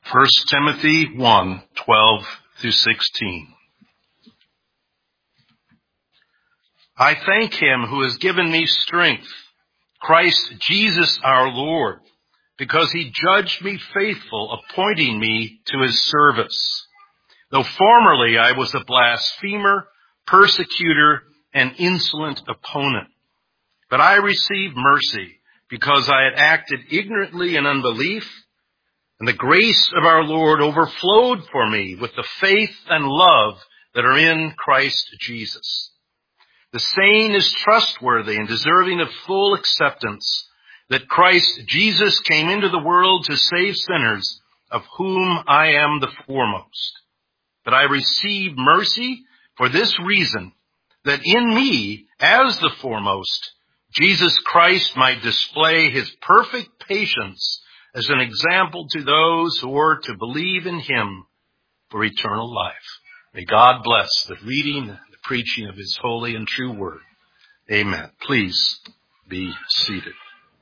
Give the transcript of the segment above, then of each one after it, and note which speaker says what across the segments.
Speaker 1: 1 Timothy 1:12-16. I thank him who has given me strength, Christ Jesus our Lord, because he judged me faithful, appointing me to his service. Though formerly I was a blasphemer, persecutor, and insolent opponent. But I received mercy because I had acted ignorantly in unbelief, and the grace of our Lord overflowed for me with the faith and love that are in Christ Jesus. The saying is trustworthy and deserving of full acceptance, that Christ Jesus came into the world to save sinners, of whom I am the foremost. But I received mercy for this reason, that in me, as the foremost, Jesus Christ might display his perfect patience as an example to those who are to believe in him for eternal life. May God bless the reading and the preaching of his holy and true word. Amen. Please be seated.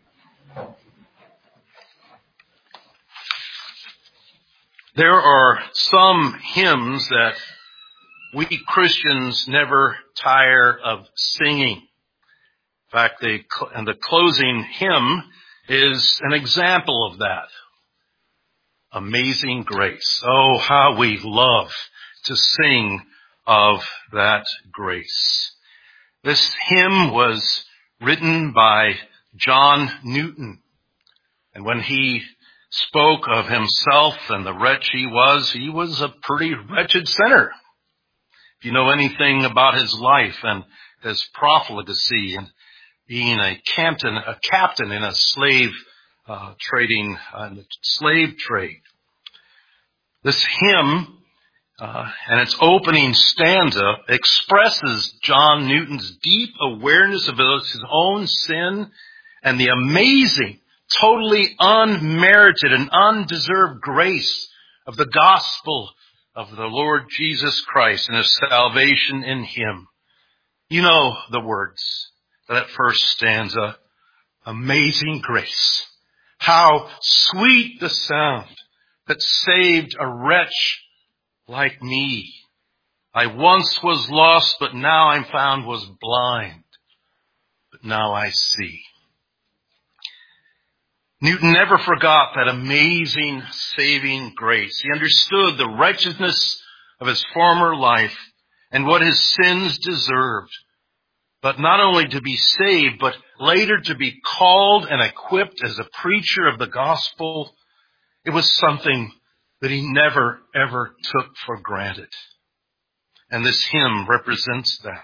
Speaker 1: There are some hymns that we Christians never tire of singing. In fact, the closing hymn is an example of that. Amazing Grace. Oh, how we love to sing of that grace. This hymn was written by John Newton. And when he spoke of himself and the wretch he was a pretty wretched sinner. If you know anything about his life and his profligacy and being a captain in a slave trade. This hymn and its opening stanza expresses John Newton's deep awareness of his own sin and the amazing, totally unmerited and undeserved grace of the gospel of the Lord Jesus Christ and his salvation in him. You know the words. That first stanza, amazing grace. How sweet the sound that saved a wretch like me. I once was lost, but now I'm found, was blind, but now I see. Newton never forgot that amazing saving grace. He understood the wretchedness of his former life and what his sins deserved. But not only to be saved, but later to be called and equipped as a preacher of the gospel, it was something that he never, ever took for granted. And this hymn represents that.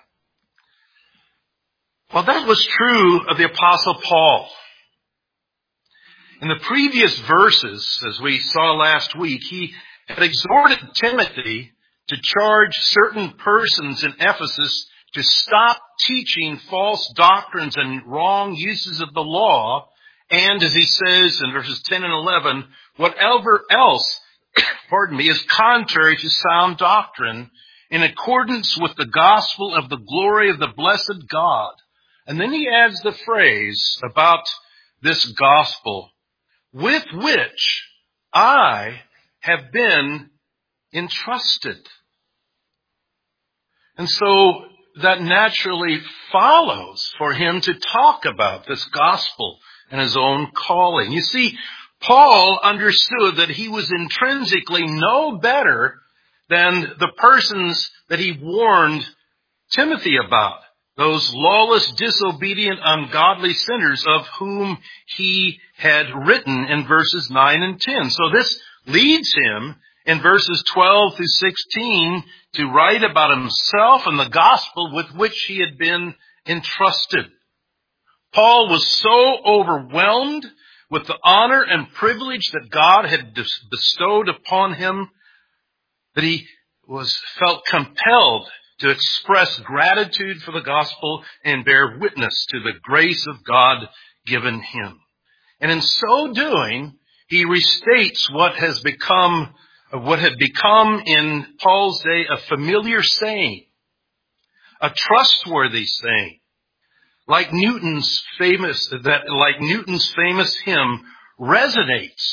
Speaker 1: Well, that was true of the Apostle Paul. In the previous verses, as we saw last week, he had exhorted Timothy to charge certain persons in Ephesus to stop teaching false doctrines and wrong uses of the law, and as he says in verses 10 and 11, whatever else, is contrary to sound doctrine, in accordance with the gospel of the glory of the blessed God. And then he adds the phrase about this gospel, with which I have been entrusted. And so that naturally follows for him to talk about this gospel and his own calling. You see, Paul understood that he was intrinsically no better than the persons that he warned Timothy about, those lawless, disobedient, ungodly sinners of whom he had written in verses 9 and 10. So this leads him in verses 12 through 16 to write about himself and the gospel with which he had been entrusted. Paul was so overwhelmed with the honor and privilege that God had bestowed upon him that he felt compelled to express gratitude for the gospel and bear witness to the grace of God given him. And in so doing, he restates what had become in Paul's day a familiar saying, a trustworthy saying, like Newton's famous hymn resonates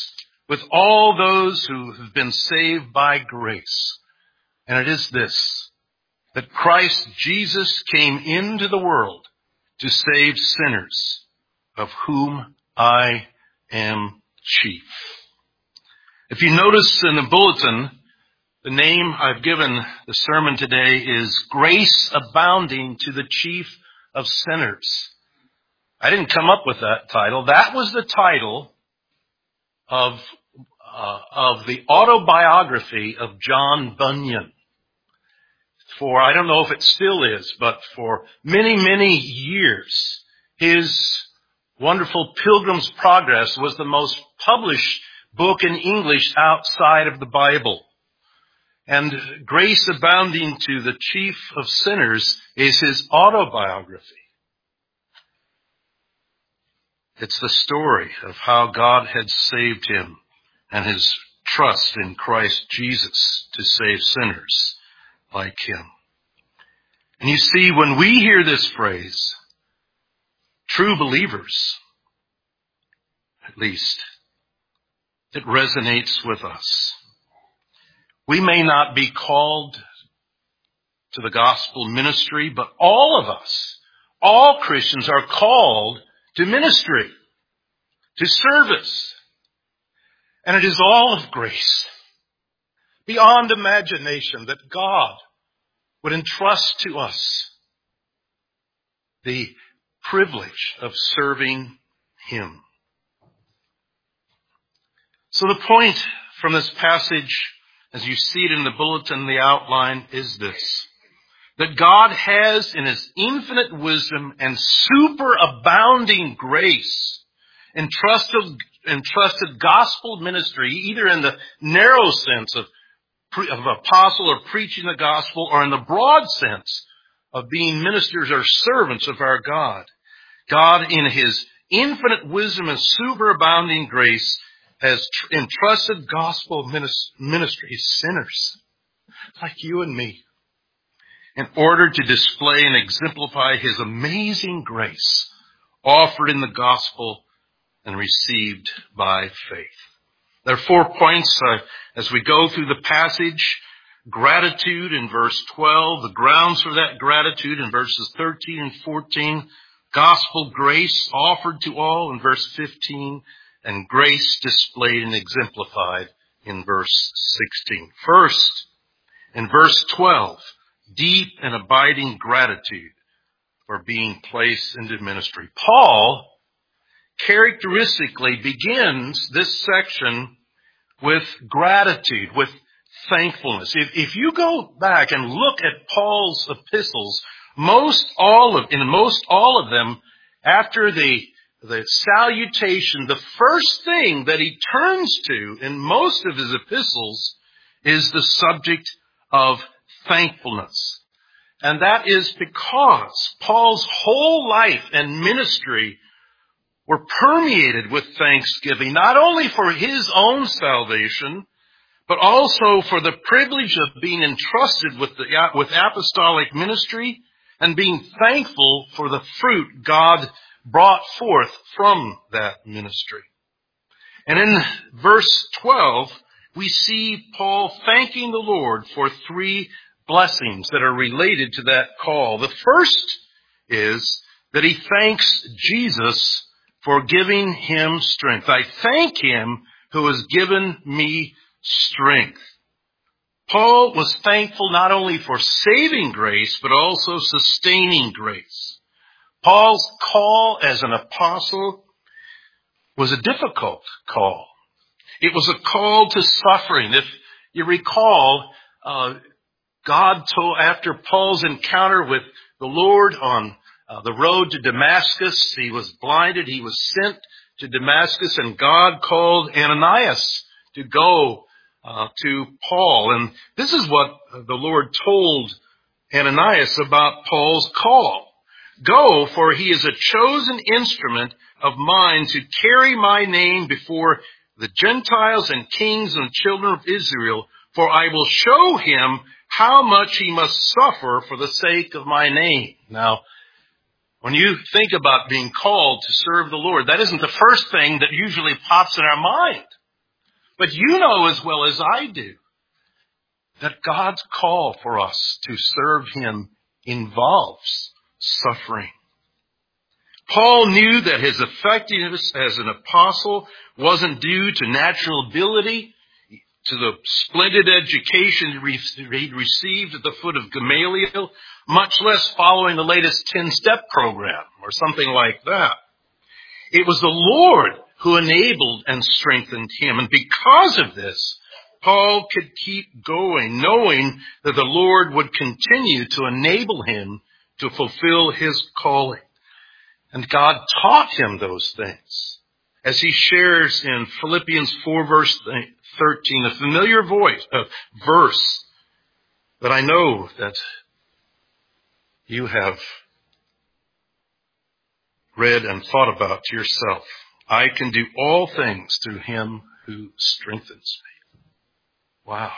Speaker 1: with all those who have been saved by grace. And it is this, that Christ Jesus came into the world to save sinners, of whom I am chief. If you notice in the bulletin, the name I've given the sermon today is Grace Abounding to the Chief of Sinners. I didn't come up with that title. That was the title of the autobiography of John Bunyan. For, I don't know if it still is, but for many, many years, his wonderful Pilgrim's Progress was the most published book in English outside of the Bible. And Grace Abounding to the Chief of Sinners is his autobiography. It's the story of how God had saved him and his trust in Christ Jesus to save sinners like him. And you see, when we hear this phrase, true believers, at least, it resonates with us. We may not be called to the gospel ministry, but all of us, all Christians are called to ministry, to service. And it is all of grace, beyond imagination, that God would entrust to us the privilege of serving him. So the point from this passage, as you see it in the bulletin, the outline, is this: that God has, in his infinite wisdom and superabounding grace, entrusted gospel ministry, either in the narrow sense of apostle or preaching the gospel, or in the broad sense of being ministers or servants of our God. God, in his infinite wisdom and superabounding grace, has entrusted gospel ministry, sinners like you and me, in order to display and exemplify his amazing grace offered in the gospel and received by faith. There are 4 points as we go through the passage. Gratitude in verse 12, the grounds for that gratitude in verses 13 and 14. Gospel grace offered to all in verse 15. And grace displayed and exemplified in verse 16. First, in verse 12, deep and abiding gratitude for being placed into ministry. Paul characteristically begins this section with gratitude, with thankfulness. If you go back and look at Paul's epistles, most all of them, after the salutation, the first thing that he turns to in most of his epistles is the subject of thankfulness. And that is because Paul's whole life and ministry were permeated with thanksgiving, not only for his own salvation, but also for the privilege of being entrusted with apostolic ministry and being thankful for the fruit God brought forth from that ministry. And in verse 12, we see Paul thanking the Lord for 3 blessings that are related to that call. The first is that he thanks Jesus for giving him strength. I thank him who has given me strength. Paul was thankful not only for saving grace, but also sustaining grace. Paul's call as an apostle was a difficult call. It was a call to suffering. If you recall, God told, after Paul's encounter with the Lord on the road to Damascus, he was blinded, he was sent to Damascus, and God called Ananias to go to Paul. And this is what the Lord told Ananias about Paul's call. Go, for he is a chosen instrument of mine to carry my name before the Gentiles and kings and children of Israel, for I will show him how much he must suffer for the sake of my name. Now, when you think about being called to serve the Lord, that isn't the first thing that usually pops in our mind. But you know as well as I do that God's call for us to serve him involves suffering. Paul knew that his effectiveness as an apostle wasn't due to natural ability, to the splendid education he'd received at the foot of Gamaliel, much less following the latest 10-step program or something like that. It was the Lord who enabled and strengthened him. And because of this, Paul could keep going, knowing that the Lord would continue to enable him to fulfill his calling. And God taught him those things. As he shares in Philippians 4 verse 13, a familiar verse that I know that you have read and thought about yourself. I can do all things through him who strengthens me. Wow.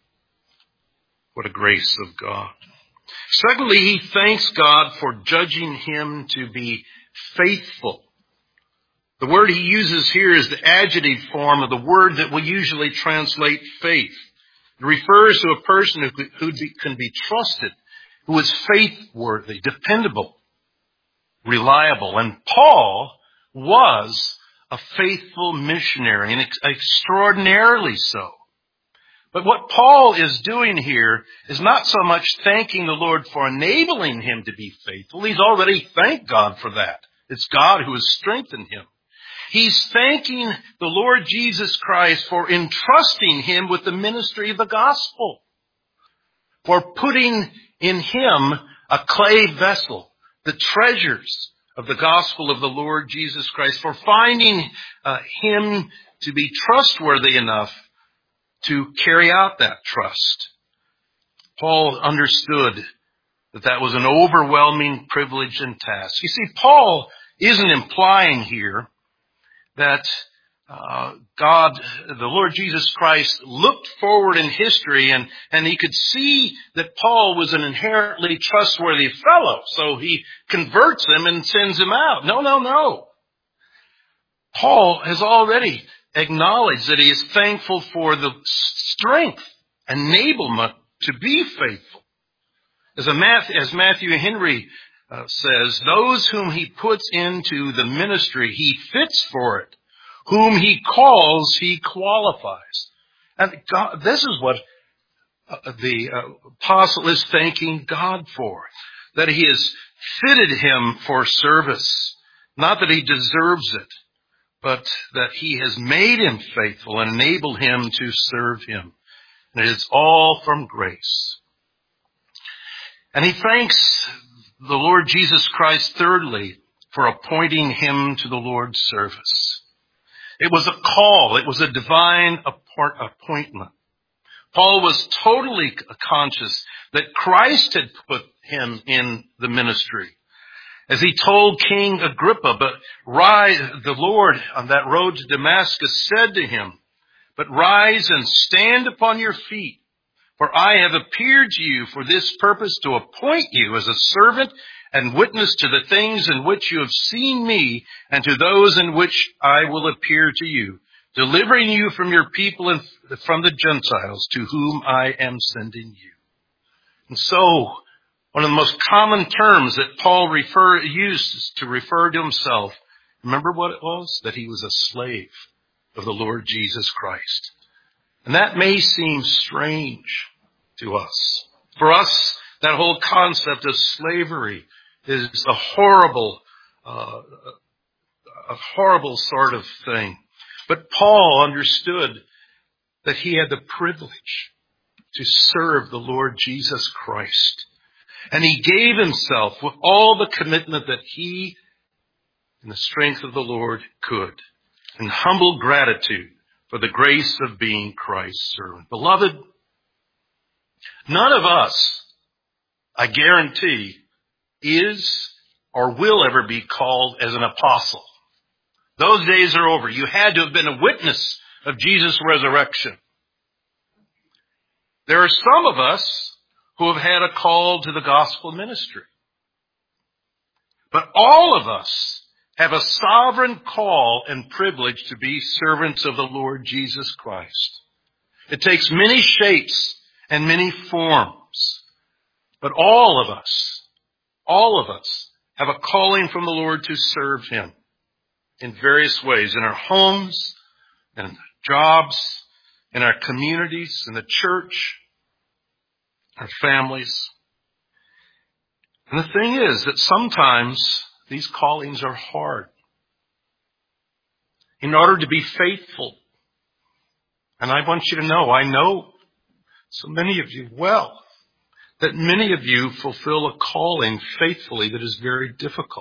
Speaker 1: What a grace of God. Secondly, he thanks God for judging him to be faithful. The word he uses here is the adjective form of the word that we usually translate faith. It refers to a person who can be trusted, who is faithworthy, dependable, reliable. And Paul was a faithful missionary, and extraordinarily so. But what Paul is doing here is not so much thanking the Lord for enabling him to be faithful. He's already thanked God for that. It's God who has strengthened him. He's thanking the Lord Jesus Christ for entrusting him with the ministry of the gospel, for putting in him a clay vessel, the treasures of the gospel of the Lord Jesus Christ, for finding him to be trustworthy enough to carry out that trust. Paul understood that that was an overwhelming privilege and task. You see, Paul isn't implying here that God, the Lord Jesus Christ, looked forward in history and he could see that Paul was an inherently trustworthy fellow, so he converts him and sends him out. No. Paul has already acknowledged that he is thankful for the strength, enablement to be faithful. As Matthew Henry says, those whom he puts into the ministry, he fits for it. Whom he calls, he qualifies. And God, this is what the apostle is thanking God for. That he has fitted him for service. Not that he deserves it, but that he has made him faithful and enabled him to serve him. And it is all from grace. And he thanks the Lord Jesus Christ, thirdly, for appointing him to the Lord's service. It was a call. It was a divine appointment. Paul was totally conscious that Christ had put him in the ministry. As he told King Agrippa, the Lord on that road to Damascus said to him, "But rise and stand upon your feet, for I have appeared to you for this purpose, to appoint you as a servant and witness to the things in which you have seen me, and to those in which I will appear to you, delivering you from your people and from the Gentiles to whom I am sending you." And so, one of the most common terms that Paul used to refer to himself, remember what it was? That he was a slave of the Lord Jesus Christ. And that may seem strange to us. For us, that whole concept of slavery is a horrible sort of thing. But Paul understood that he had the privilege to serve the Lord Jesus Christ. And he gave himself with all the commitment that he, in the strength of the Lord, could, in humble gratitude for the grace of being Christ's servant. Beloved, none of us, I guarantee, is or will ever be called as an apostle. Those days are over. You had to have been a witness of Jesus' resurrection. There are some of us who have had a call to the gospel ministry. But all of us have a sovereign call and privilege to be servants of the Lord Jesus Christ. It takes many shapes and many forms, but all of us have a calling from the Lord to serve Him in various ways, in our homes, in jobs, in our communities, in the church, our families. And the thing is that sometimes these callings are hard. In order to be faithful, and I want you to know, I know so many of you well, that many of you fulfill a calling faithfully that is very difficult.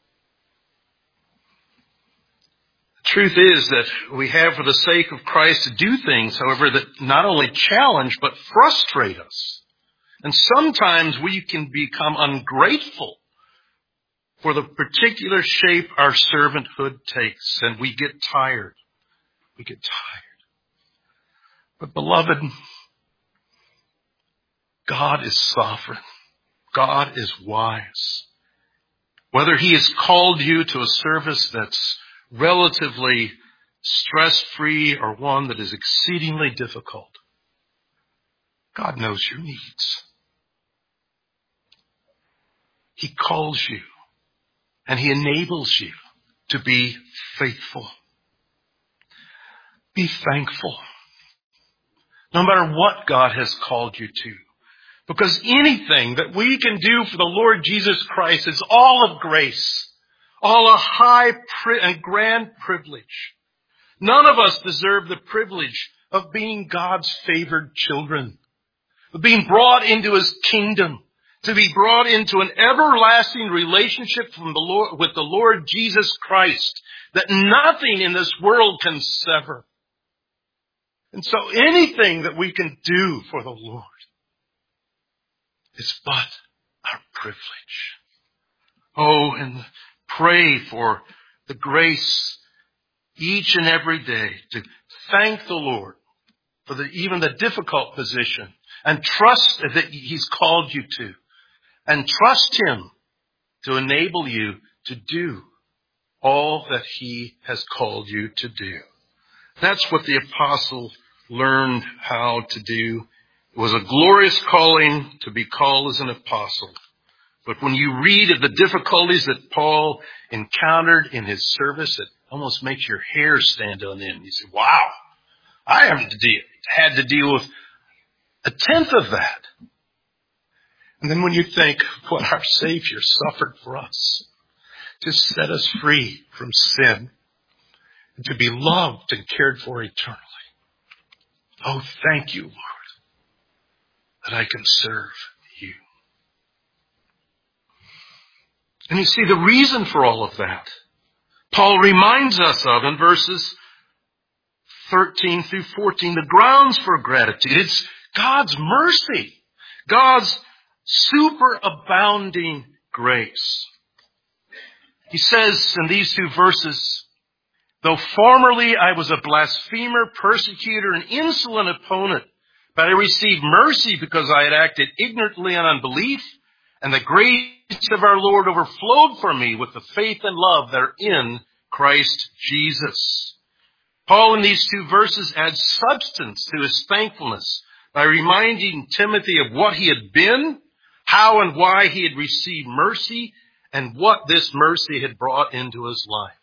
Speaker 1: The truth is that we have, for the sake of Christ, to do things, however, that not only challenge but frustrate us. And sometimes we can become ungrateful for the particular shape our servanthood takes, and we get tired. We get tired. But beloved, God is sovereign. God is wise. Whether He has called you to a service that's relatively stress-free or one that is exceedingly difficult, God knows your needs. He calls you and He enables you to be faithful. Be thankful. No matter what God has called you to. Because anything that we can do for the Lord Jesus Christ is all of grace. All a high and grand privilege. None of us deserve the privilege of being God's favored children. Of being brought into His kingdom. To be brought into an everlasting relationship from the Lord, with the Lord Jesus Christ. That nothing in this world can sever. And so anything that we can do for the Lord is but our privilege. Oh, and pray for the grace each and every day to thank the Lord for even the difficult position and trust that He's called you to. And trust Him to enable you to do all that He has called you to do. That's what the apostle learned how to do. It was a glorious calling to be called as an apostle. But when you read of the difficulties that Paul encountered in his service, it almost makes your hair stand on end. You say, wow, I haven't had to deal with a tenth of that. And then when you think what our Savior suffered for us to set us free from sin and to be loved and cared for eternally. Oh, thank you, Lord, that I can serve you. And you see the reason for all of that, Paul reminds us of in verses 13 through 14, the grounds for gratitude. It's God's mercy, God's superabounding grace. He says in these two verses, though formerly I was a blasphemer, persecutor, and insolent opponent, but I received mercy because I had acted ignorantly in unbelief, and the grace of our Lord overflowed for me with the faith and love that are in Christ Jesus. Paul in these two verses adds substance to his thankfulness by reminding Timothy of what he had been, how and why he had received mercy, and what this mercy had brought into his life.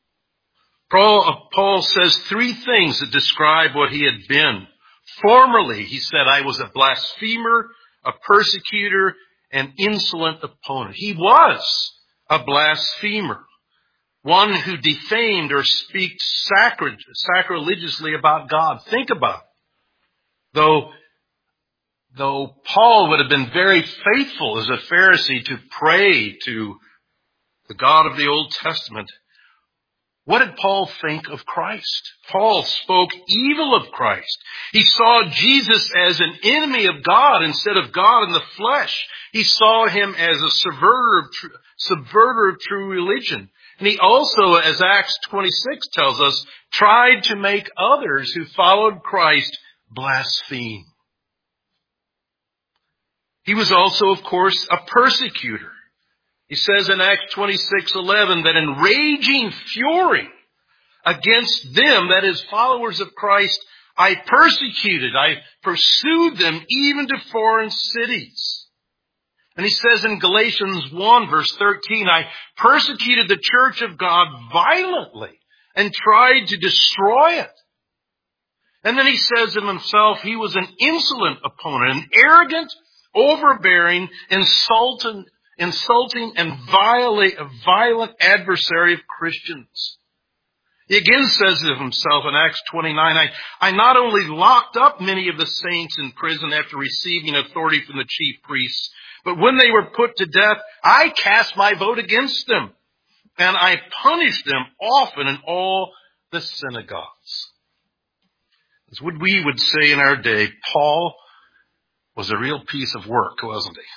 Speaker 1: Paul says three things that describe what he had been. Formerly, he said, I was a blasphemer, a persecutor, an insolent opponent. He was a blasphemer, one who defamed or speaks sacrilegiously about God. Think about it. Though Paul would have been very faithful as a Pharisee to pray to the God of the Old Testament, what did Paul think of Christ? Paul spoke evil of Christ. He saw Jesus as an enemy of God instead of God in the flesh. He saw him as a subverter of true religion. And he also, as Acts 26 tells us, tried to make others who followed Christ blaspheme. He was also, of course, a persecutor. He says in Acts 26:11 that in raging fury against them, that is, followers of Christ, I pursued them even to foreign cities. And he says in Galatians 1 verse 13, I persecuted the church of God violently and tried to destroy it. And then he says of himself, he was an insolent opponent, an arrogant, overbearing, insulting and violent adversary of Christians. He again says of himself in Acts 29, I not only locked up many of the saints in prison after receiving authority from the chief priests, but when they were put to death, I cast my vote against them, and I punished them often in all the synagogues. As we would say in our day, Paul was a real piece of work, wasn't he?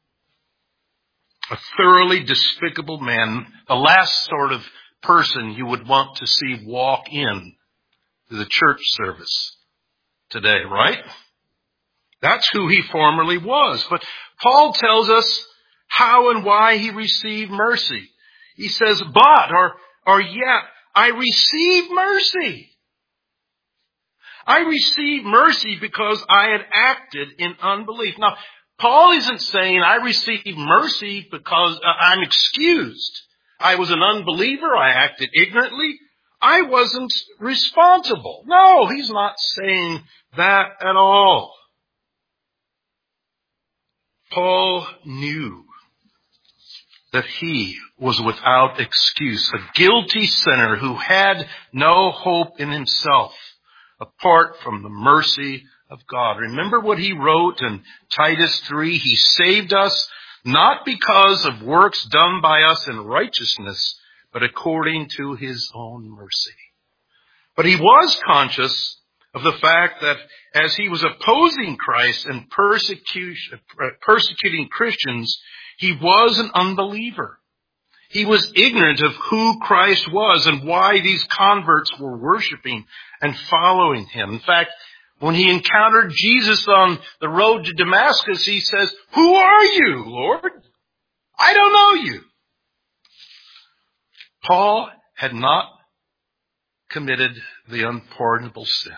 Speaker 1: A thoroughly despicable man, the last sort of person you would want to see walk in to the church service today, right? That's who he formerly was. But Paul tells us how and why he received mercy. He says, or yet, I received mercy. I received mercy because I had acted in unbelief. Now, Paul isn't saying I received mercy because I'm excused. I was an unbeliever. I acted ignorantly. I wasn't responsible. No, he's not saying that at all. Paul knew that he was without excuse, a guilty sinner who had no hope in himself apart from the mercy of God. Remember what he wrote in Titus 3? He saved us not because of works done by us in righteousness, but according to his own mercy. But he was conscious of the fact that as he was opposing Christ and persecuting Christians, he was an unbeliever. He was ignorant of who Christ was and why these converts were worshiping and following him. In fact, when he encountered Jesus on the road to Damascus, he says, "Who are you, Lord? I don't know you." Paul had not committed the unpardonable sin.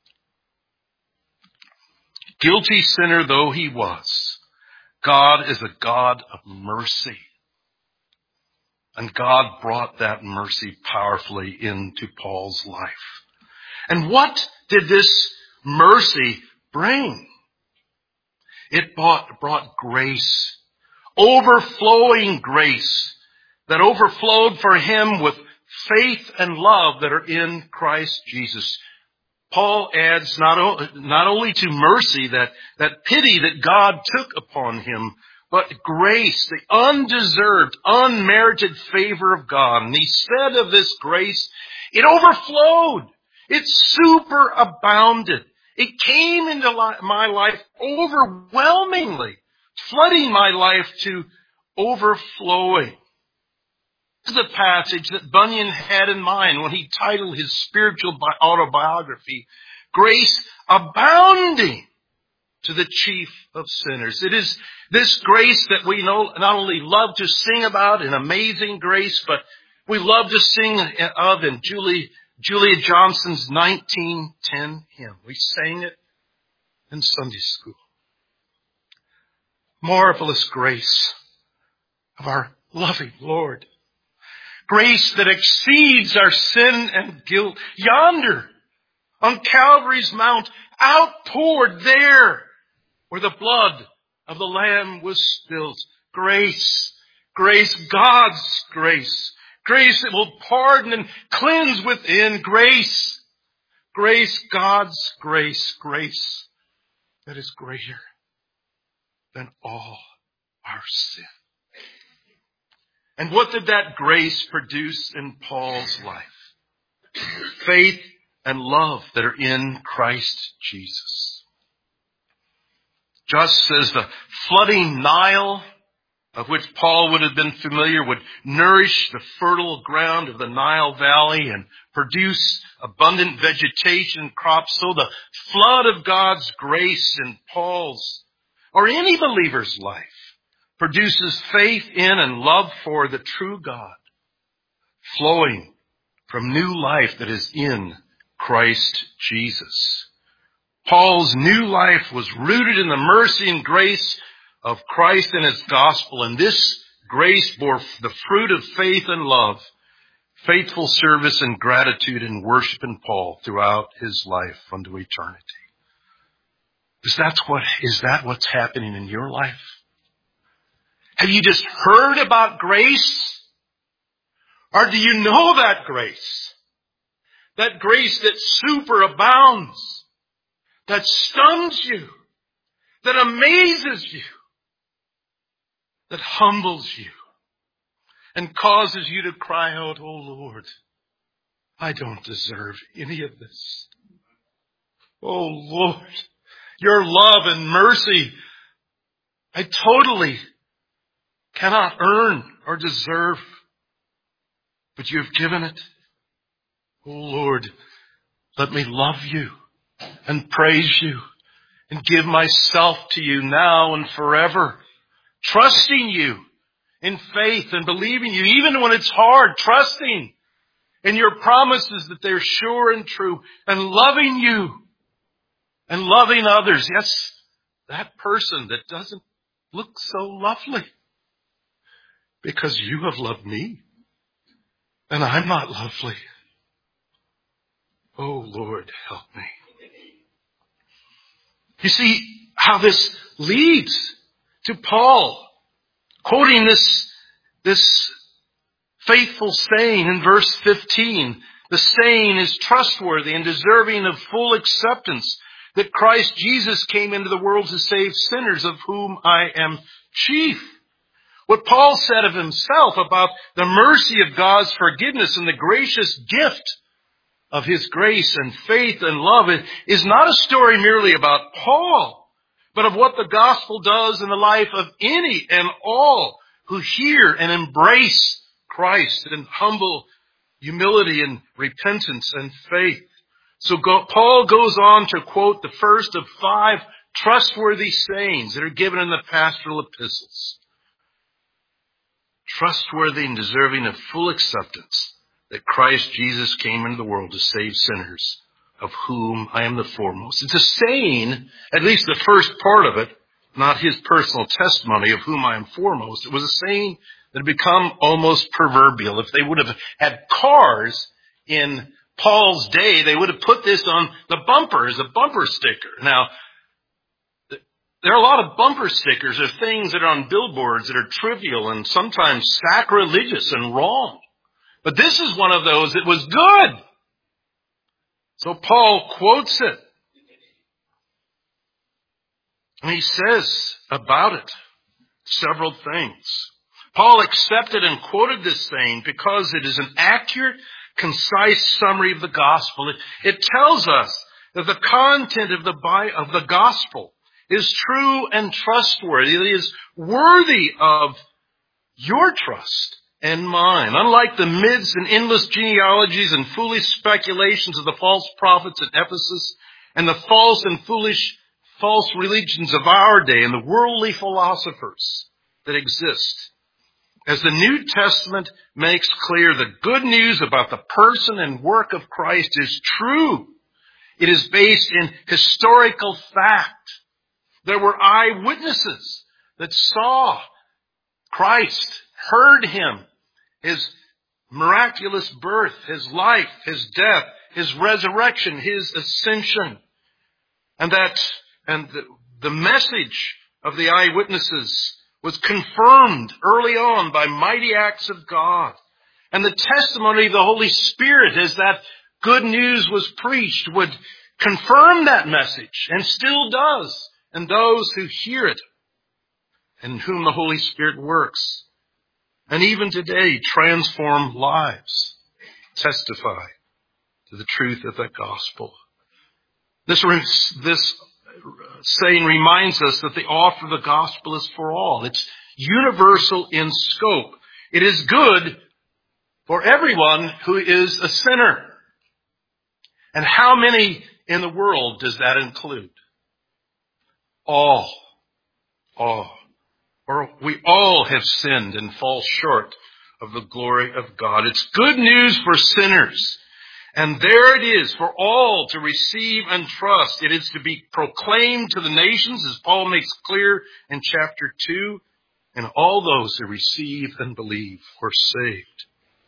Speaker 1: Guilty sinner though he was, God is a God of mercy. And God brought that mercy powerfully into Paul's life. And what did this mercy bring? It brought grace, overflowing grace that overflowed for him with faith and love that are in Christ Jesus. Paul adds not only to mercy that pity that God took upon him, but grace, the undeserved, unmerited favor of God. And he said of this grace, it overflowed. It superabounded. It came into my life overwhelmingly, flooding my life to overflowing. This is a passage that Bunyan had in mind when he titled his spiritual autobiography, Grace Abounding to the Chief of Sinners. It is this grace that we not only love to sing about, an amazing grace, but we love to sing of in Julia Johnson's 1910 hymn. We sang it in Sunday school. Marvelous grace of our loving Lord. Grace that exceeds our sin and guilt. Yonder on Calvary's Mount, outpoured there where the blood of the Lamb was spilled. Grace, grace, God's grace. Grace that will pardon and cleanse within. Grace, grace, God's grace. Grace that is greater than all our sin. And what did that grace produce in Paul's life? Faith and love that are in Christ Jesus. Just as the flooding Nile, of which Paul would have been familiar, would nourish the fertile ground of the Nile Valley and produce abundant vegetation crops, so the flood of God's grace in Paul's or any believer's life produces faith in and love for the true God, flowing from new life that is in Christ Jesus. Paul's new life was rooted in the mercy and grace of Christ and His gospel, and this grace bore the fruit of faith and love, faithful service and gratitude and worship in Paul throughout his life unto eternity. Is that what's happening in your life? Have you just heard about grace? Or do you know that grace? That grace that superabounds, that stuns you, that amazes you, that humbles you, and causes you to cry out, "Oh Lord, I don't deserve any of this. Oh Lord, your love and mercy, I totally cannot earn or deserve, but you have given it. Oh Lord, let me love you and praise you and give myself to you now and forever, trusting you in faith and believing you, even when it's hard, trusting in your promises that they're sure and true, and loving you and loving others." Yes, that person that doesn't look so lovely, because you have loved me and I'm not lovely. Oh Lord, help me. You see how this leads to Paul quoting this faithful saying in verse 15. The saying is trustworthy and deserving of full acceptance, that Christ Jesus came into the world to save sinners, of whom I am chief. What Paul said of himself about the mercy of God's forgiveness and the gracious gift of His grace and faith and love is not a story merely about Paul, but of what the gospel does in the life of any and all who hear and embrace Christ in humble humility and repentance and faith. So Paul goes on to quote the first of 5 trustworthy sayings that are given in the pastoral epistles. Trustworthy and deserving of full acceptance, that Christ Jesus came into the world to save sinners, of whom I am the foremost. It's a saying, at least the first part of it, not his personal testimony of whom I am foremost. It was a saying that had become almost proverbial. If they would have had cars in Paul's day, they would have put this on the bumper as a bumper sticker. Now, there are a lot of bumper stickers or things that are on billboards that are trivial and sometimes sacrilegious and wrong. But this is one of those that was good. So Paul quotes it. And he says about it several things. Paul accepted and quoted this saying because it is an accurate, concise summary of the gospel. It tells us that the content of the gospel is true and trustworthy. It is worthy of your trust and mine. Unlike the myths and endless genealogies and foolish speculations of the false prophets at Ephesus and the false and foolish false religions of our day and the worldly philosophers that exist, as the New Testament makes clear, the good news about the person and work of Christ is true. It is based in historical fact. There were eyewitnesses that saw Christ, heard Him, His miraculous birth, His life, His death, His resurrection, His ascension. And the message of the eyewitnesses was confirmed early on by mighty acts of God. And the testimony of the Holy Spirit, as that good news was preached, would confirm that message, and still does, in those who hear it, and in whom the Holy Spirit works. And even today, transform lives, testify to the truth of the gospel. This saying reminds us that the offer of the gospel is for all. It's universal in scope. It is good for everyone who is a sinner. And how many in the world does that include? All. Or For we all have sinned and fall short of the glory of God. It's good news for sinners. And there it is for all to receive and trust. It is to be proclaimed to the nations, as Paul makes clear in chapter 2. And all those who receive and believe are saved.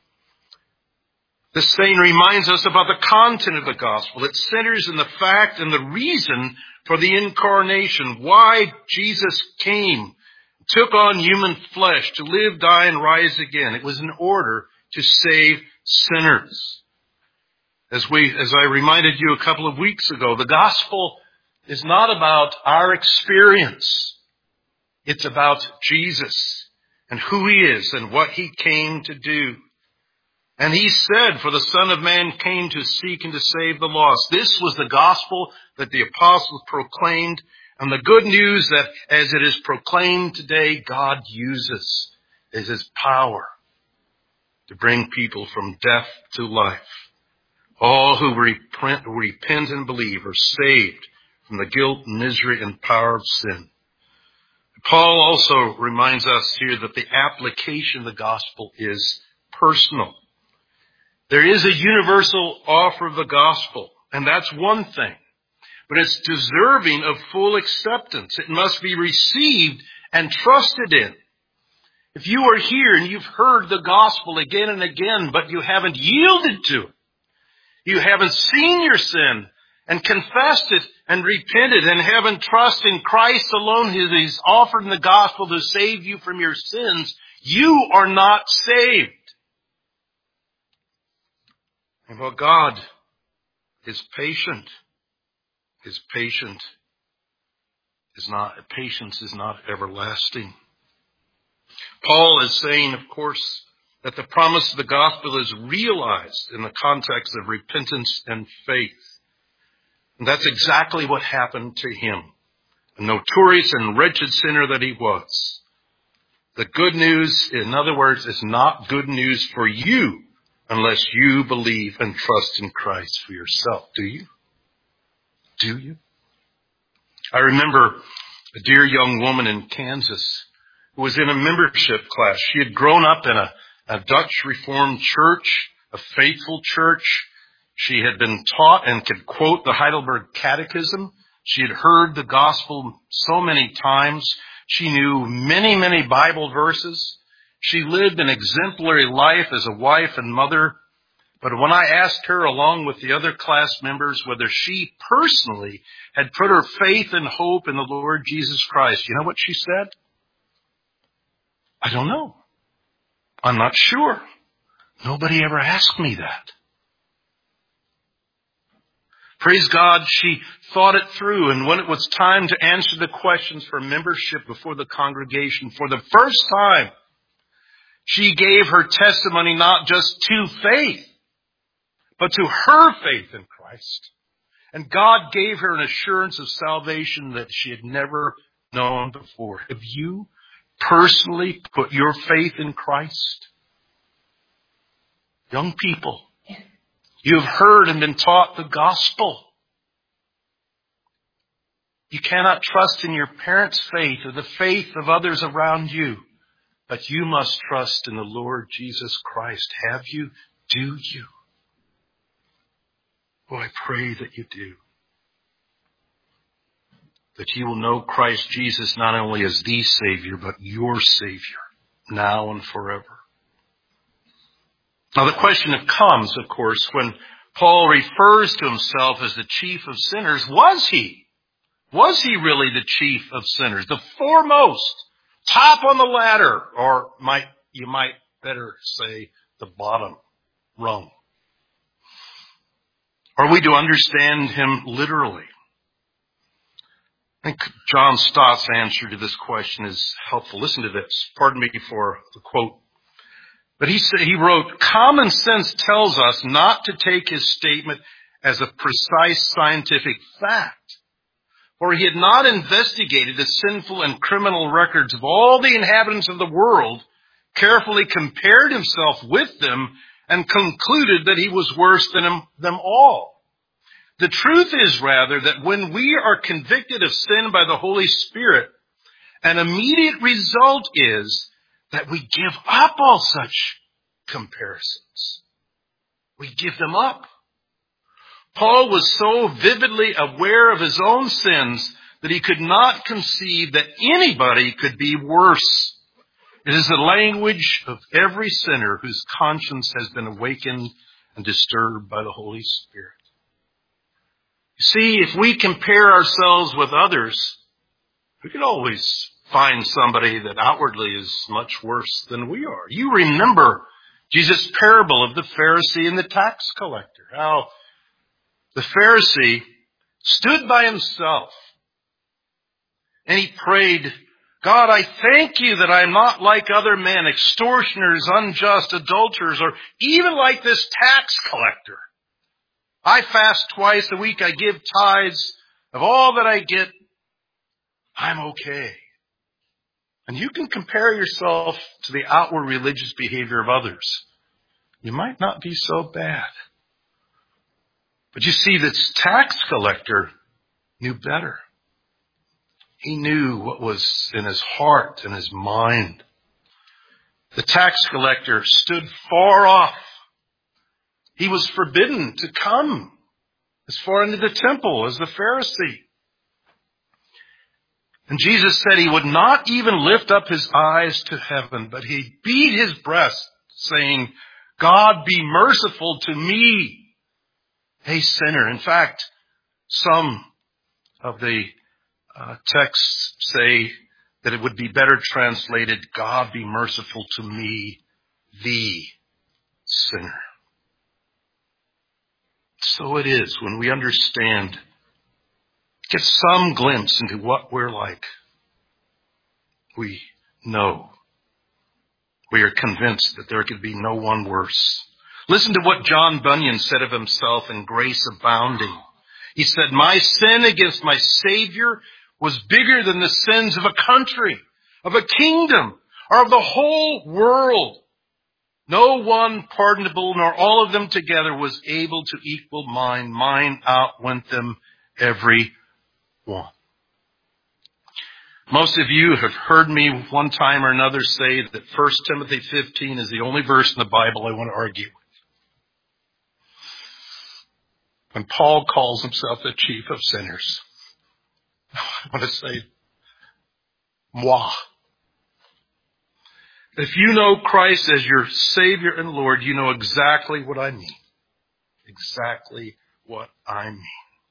Speaker 1: This saying reminds us about the content of the gospel. It centers in the fact and the reason for the incarnation, why Jesus came, took on human flesh to live, die, and rise again. It was in order to save sinners. As I reminded you a couple of weeks ago, the gospel is not about our experience. It's about Jesus and who he is and what he came to do. And he said, for the Son of Man came to seek and to save the lost. This was the gospel that the apostles proclaimed, and the good news that as it is proclaimed today, God uses as his power to bring people from death to life. All who repent and believe are saved from the guilt, misery, and power of sin. Paul also reminds us here that the application of the gospel is personal. There is a universal offer of the gospel, and that's one thing. But it's deserving of full acceptance. It must be received and trusted in. If you are here and you've heard the gospel again and again, but you haven't yielded to it, you haven't seen your sin and confessed it and repented and haven't trusted in Christ alone who is offered in the gospel to save you from your sins, you are not saved. And while God is patient, his patience is not everlasting. Paul is saying, of course, that the promise of the gospel is realized in the context of repentance and faith. And that's exactly what happened to him, a notorious and wretched sinner that he was. The good news, in other words, is not good news for you unless you believe and trust in Christ for yourself. Do you? Do you? I remember a dear young woman in Kansas who was in a membership class. She had grown up in a Dutch Reformed church, a faithful church. She had been taught and could quote the Heidelberg Catechism. She had heard the gospel so many times. She knew many, many Bible verses. She lived an exemplary life as a wife and mother. But when I asked her, along with the other class members, whether she personally had put her faith and hope in the Lord Jesus Christ, you know what she said? I don't know. I'm not sure. Nobody ever asked me that. Praise God, she thought it through, and when it was time to answer the questions for membership before the congregation, for the first time, she gave her testimony not just to faith, but to her faith in Christ. And God gave her an assurance of salvation that she had never known before. Have you personally put your faith in Christ? Young people, you have heard and been taught the gospel. You cannot trust in your parents' faith or the faith of others around you, but you must trust in the Lord Jesus Christ. Have you? Do you? Oh, I pray that you do. That you will know Christ Jesus not only as the Savior, but your Savior, now and forever. Now the question that comes, of course, when Paul refers to himself as the chief of sinners, was he? Was he really the chief of sinners? The foremost, top on the ladder, or you might better say the bottom rung? Are we to understand him literally? I think John Stott's answer to this question is helpful. Listen to this. Pardon me for the quote. But he wrote, "Common sense tells us not to take his statement as a precise scientific fact. For he had not investigated the sinful and criminal records of all the inhabitants of the world, carefully compared himself with them, and concluded that he was worse than them all. The truth is rather that when we are convicted of sin by the Holy Spirit, An immediate result is that we give up all such comparisons. We give them up. Paul was so vividly aware of his own sins that he could not conceive that anybody could be worse. It is the language of every sinner whose conscience has been awakened and disturbed by the Holy Spirit. You see, if we compare ourselves with others, we could always find somebody that outwardly is much worse than we are. You remember Jesus' parable of the Pharisee and the tax collector. How the Pharisee stood by himself and he prayed, God, I thank you that I'm not like other men, extortioners, unjust, adulterers, or even like this tax collector. I fast twice a week. I give tithes of all that I get. I'm okay. And you can compare yourself to the outward religious behavior of others. You might not be so bad. But you see, this tax collector knew better. He knew what was in his heart and his mind. The tax collector stood far off. He was forbidden to come as far into the temple as the Pharisee. And Jesus said he would not even lift up his eyes to heaven, but he beat his breast, saying, God, be merciful to me, a sinner. In fact, some of the texts say that it would be better translated, God, be merciful to me, the sinner. So it is when we understand, get some glimpse into what we're like. We know. We are convinced that there could be no one worse. Listen to what John Bunyan said of himself in Grace Abounding. He said, my sin against my Savior was bigger than the sins of a country, of a kingdom, or of the whole world. No one pardonable, nor all of them together, was able to equal mine. Mine outwent them every one. Most of you have heard me one time or another say that 1 Timothy 15 is the only verse in the Bible I want to argue with. When Paul calls himself the chief of sinners, I want to say, moi. If you know Christ as your Savior and Lord, you know exactly what I mean. Exactly what I mean.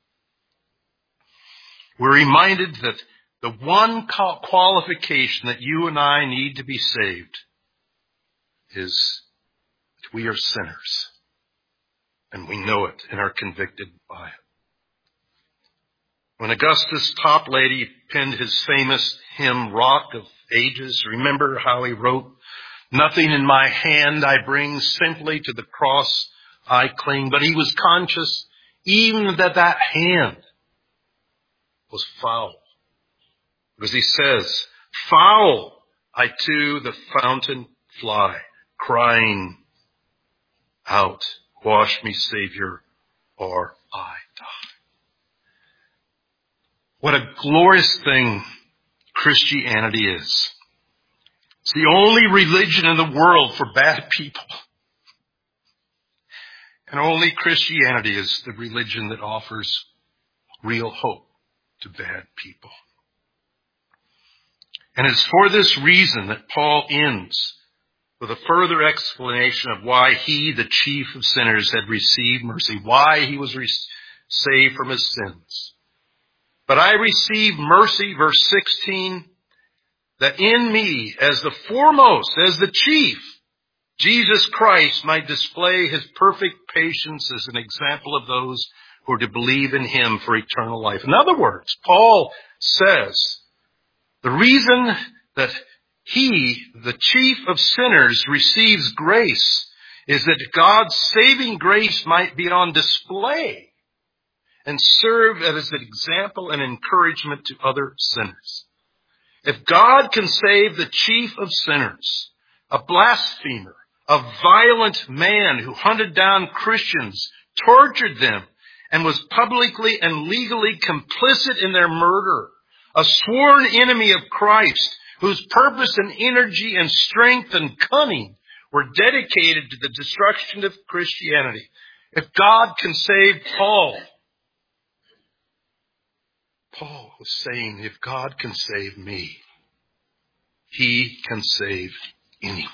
Speaker 1: We're reminded that the one qualification that you and I need to be saved is that we are sinners. And we know it and are convicted by it. When Augustus Toplady penned his famous hymn, Rock of Ages, remember how he wrote, nothing in my hand I bring, simply to the cross I cling. But he was conscious even that that hand was foul. Because he says, foul I to the fountain fly, crying out, wash me, Savior, or I die. What a glorious thing Christianity is. It's the only religion in the world for bad people. And only Christianity is the religion that offers real hope to bad people. And it's for this reason that Paul ends with a further explanation of why he, the chief of sinners, had received mercy, why he was saved from his sins. But I received mercy, verse 16, that in me, as the foremost, as the chief, Jesus Christ might display his perfect patience as an example of those who are to believe in him for eternal life. In other words, Paul says, the reason that he, the chief of sinners, receives grace is that God's saving grace might be on display and serve as an example and encouragement to other sinners. If God can save the chief of sinners, a blasphemer, a violent man who hunted down Christians, tortured them, and was publicly and legally complicit in their murder, a sworn enemy of Christ, whose purpose and energy and strength and cunning were dedicated to the destruction of Christianity. If God can save Paul, Paul was saying, if God can save me, he can save anyone.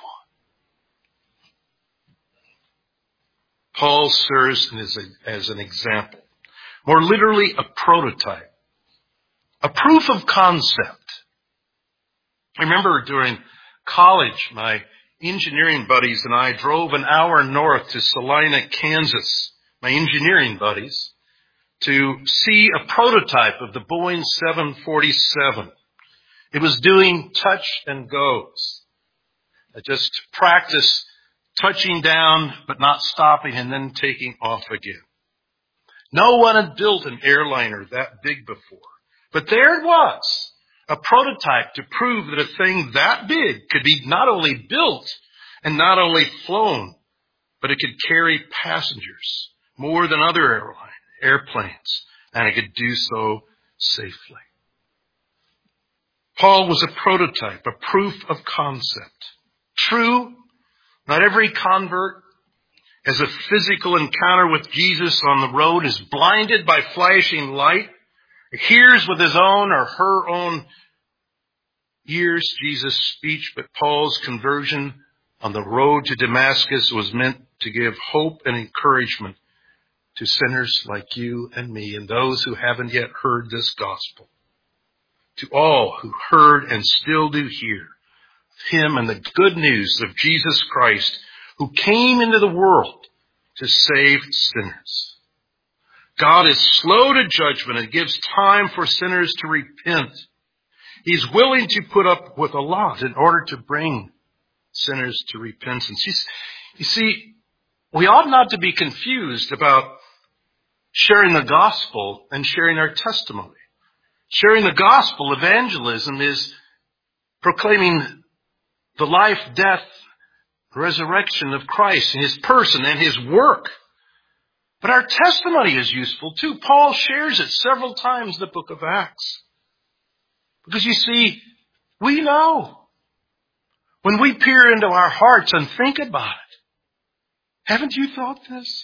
Speaker 1: Paul serves as an example, more literally a prototype, a proof of concept. I remember during college, my engineering buddies and I drove an hour north to Salina, Kansas, my engineering buddies, to see a prototype of the Boeing 747. It was doing touch and goes. I just practiced touching down but not stopping and then taking off again. No one had built an airliner that big before. But there it was, a prototype to prove that a thing that big could be not only built and not only flown, but it could carry passengers more than other airplanes, and it could do so safely. Paul was a prototype, a proof of concept. True, not every convert has a physical encounter with Jesus on the road, is blinded by flashing light, hears with his own or her own ears Jesus' speech, but Paul's conversion on the road to Damascus was meant to give hope and encouragement to sinners like you and me and those who haven't yet heard this gospel. To all who heard and still do hear him and the good news of Jesus Christ, who came into the world to save sinners. God is slow to judgment and gives time for sinners to repent. He's willing to put up with a lot in order to bring sinners to repentance. You see, we ought not to be confused about sharing the gospel and sharing our testimony. Sharing the gospel, evangelism, is proclaiming the life, death, resurrection of Christ and his person and his work. But our testimony is useful too. Paul shares it several times in the book of Acts. Because you see, we know when we peer into our hearts and think about it. Haven't you thought this?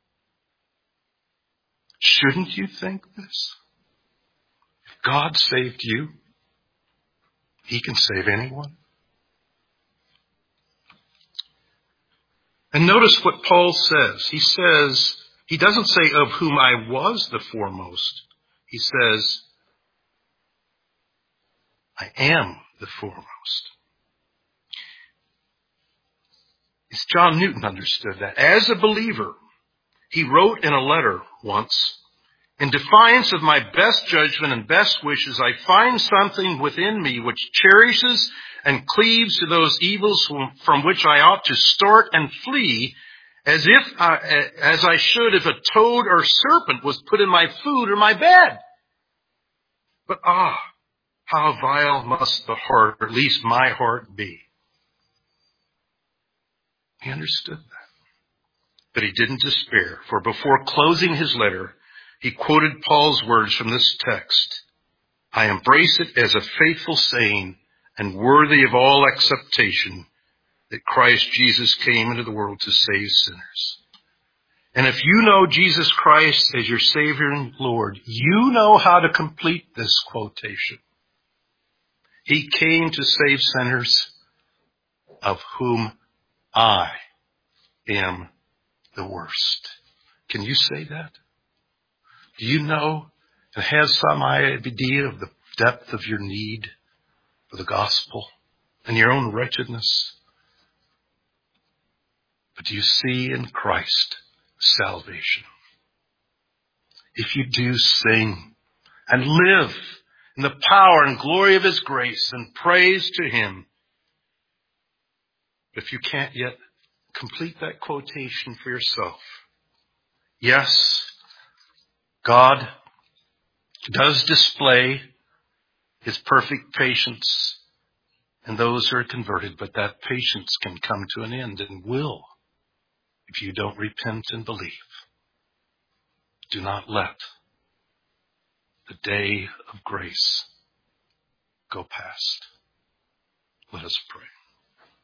Speaker 1: Shouldn't you think this? If God saved you, he can save anyone. And notice what Paul says. He doesn't say of whom I was the foremost. He says, I am the foremost. As John Newton understood that. As a believer, he wrote in a letter once, in defiance of my best judgment and best wishes, I find something within me which cherishes and cleaves to those evils from which I ought to start and flee, as I should if a toad or serpent was put in my food or my bed. But how vile must the heart, or at least my heart, be. He understood that. But he didn't despair, for before closing his letter, he quoted Paul's words from this text. I embrace it as a faithful saying and worthy of all acceptation that Christ Jesus came into the world to save sinners. And if you know Jesus Christ as your Savior and Lord, you know how to complete this quotation. He came to save sinners, of whom I am the worst. Can you say that? Do you know and have some idea of the depth of your need for the gospel and your own wretchedness? But do you see in Christ salvation? If you do, sing and live in the power and glory of his grace and praise to him. But if you can't yet complete that quotation for yourself, yes, God does display his perfect patience in those who are converted, but that patience can come to an end and will if you don't repent and believe. Do not let the day of grace go past. Let us pray.